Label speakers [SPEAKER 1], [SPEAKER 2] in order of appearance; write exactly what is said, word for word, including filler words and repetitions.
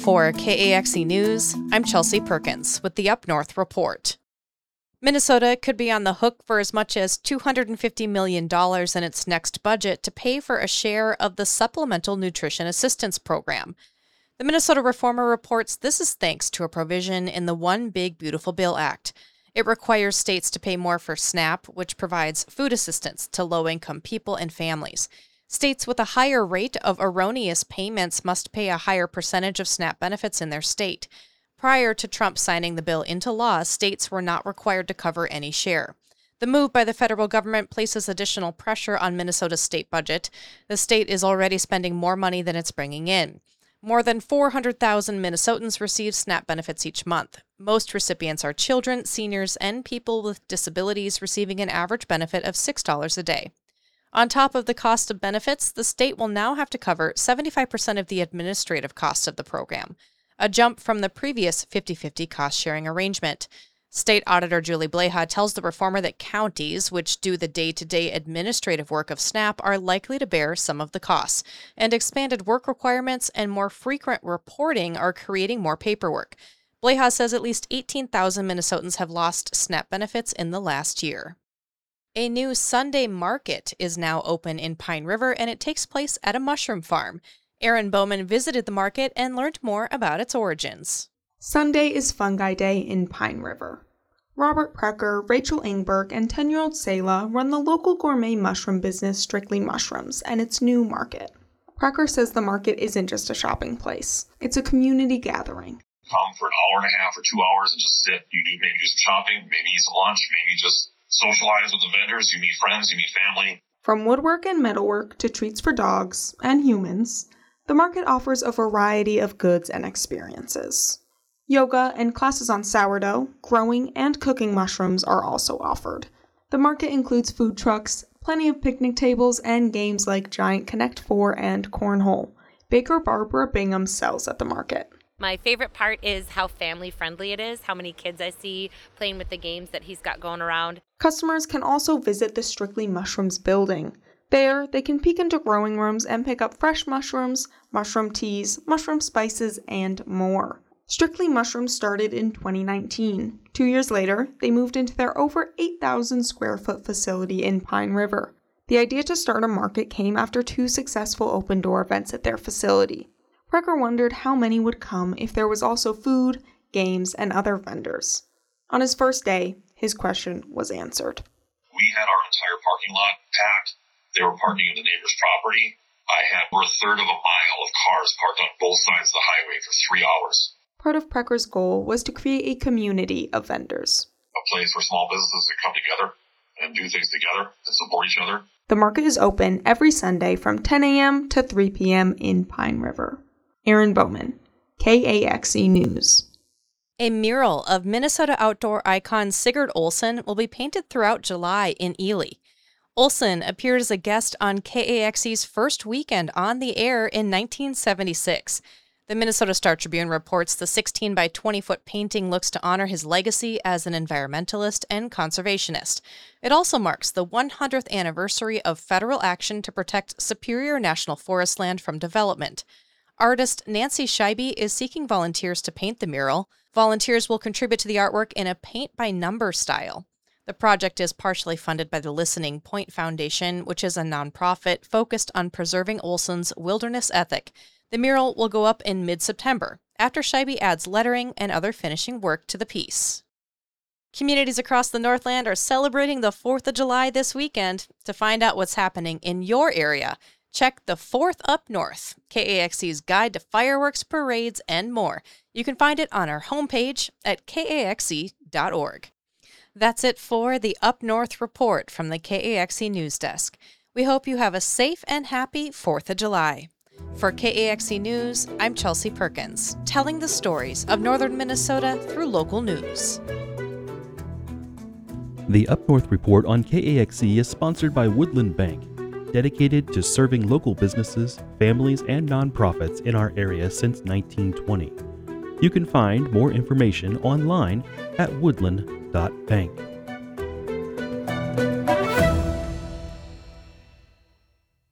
[SPEAKER 1] For K A X E News, I'm Chelsea Perkins with the Up North Report. Minnesota could be on the hook for as much as two hundred fifty million dollars in its next budget to pay for a share of the Supplemental Nutrition Assistance Program. The Minnesota Reformer reports this is thanks to a provision in the One Big Beautiful Bill Act. It requires states to pay more for SNAP, which provides food assistance to low-income people and families. States with a higher rate of erroneous payments must pay a higher percentage of SNAP benefits in their state. Prior to Trump signing the bill into law, states were not required to cover any share. The move by the federal government places additional pressure on Minnesota's state budget. The state is already spending more money than it's bringing in. More than four hundred thousand Minnesotans receive SNAP benefits each month. Most recipients are children, seniors, and people with disabilities receiving an average benefit of six dollars a day. On top of the cost of benefits, the state will now have to cover seventy-five percent of the administrative costs of the program, a jump from the previous fifty-fifty cost-sharing arrangement. State Auditor Julie Bleha tells the Reformer that counties, which do the day-to-day administrative work of SNAP, are likely to bear some of the costs, and expanded work requirements and more frequent reporting are creating more paperwork. Bleha says at least eighteen thousand Minnesotans have lost SNAP benefits in the last year. A new Sunday market is now open in Pine River, and it takes place at a mushroom farm. Aaron Bowman visited the market and learned more about its origins.
[SPEAKER 2] Sunday is Fungi Day in Pine River. Robert Precker, Rachel Ingberg, and ten-year-old Selah run the local gourmet mushroom business Strictly Mushrooms and its new market. Precker says the market isn't just a shopping place. It's a community gathering.
[SPEAKER 3] Come for an hour and a half or two hours and just sit. You do maybe do some shopping, maybe eat some lunch, maybe just socialize with the vendors. You meet friends, you meet family.
[SPEAKER 2] From woodwork and metalwork to treats for dogs and humans, the market offers a variety of goods and experiences. Yoga and classes on sourdough, growing, and cooking mushrooms are also offered. The market includes food trucks, plenty of picnic tables, and games like Giant Connect four and Cornhole. Baker Barbara Bingham sells at the market.
[SPEAKER 4] My favorite part is how family-friendly it is, how many kids I see playing with the games that he's got going around.
[SPEAKER 2] Customers can also visit the Strictly Mushrooms building. There, they can peek into growing rooms and pick up fresh mushrooms, mushroom teas, mushroom spices, and more. Strictly Mushrooms started in twenty nineteen. Two years later, they moved into their over eight thousand square foot facility in Pine River. The idea to start a market came after two successful open-door events at their facility. Precker wondered how many would come if there was also food, games, and other vendors. On his first day, his question was answered.
[SPEAKER 3] We had our entire parking lot packed. They were parking on the neighbor's property. I had over a third of a mile of cars parked on both sides of the highway for three hours.
[SPEAKER 2] Part of Precker's goal was to create a community of vendors.
[SPEAKER 3] A place where small businesses can come together and do things together and support each other.
[SPEAKER 2] The market is open every Sunday from ten a.m. to three p.m. in Pine River. Aaron Bowman, K A X E News.
[SPEAKER 1] A mural of Minnesota outdoor icon Sigurd Olson will be painted throughout July in Ely. Olson appeared as a guest on K A X E's first weekend on the air in nineteen seventy-six. The Minnesota Star Tribune reports the sixteen by twenty foot painting looks to honor his legacy as an environmentalist and conservationist. It also marks the one hundredth anniversary of federal action to protect Superior National Forest land from development. Artist Nancy Scheibe is seeking volunteers to paint the mural. Volunteers will contribute to the artwork in a paint-by-number style. The project is partially funded by the Listening Point Foundation, which is a nonprofit focused on preserving Olson's wilderness ethic. The mural will go up in mid-September, after Scheibe adds lettering and other finishing work to the piece. Communities across the Northland are celebrating the fourth of July this weekend. To find out what's happening in your area, check the fourth Up North, K A X E's guide to fireworks, parades, and more. You can find it on our homepage at K A X E dot org. That's it for the Up North Report from the K A X E News Desk. We hope you have a safe and happy fourth of July. For K A X E News, I'm Chelsea Perkins, telling the stories of northern Minnesota through local news.
[SPEAKER 5] The Up North Report on K A X E is sponsored by Woodland Bank, dedicated to serving local businesses, families, and nonprofits in our area since nineteen twenty. You can find more information online at woodland dot bank.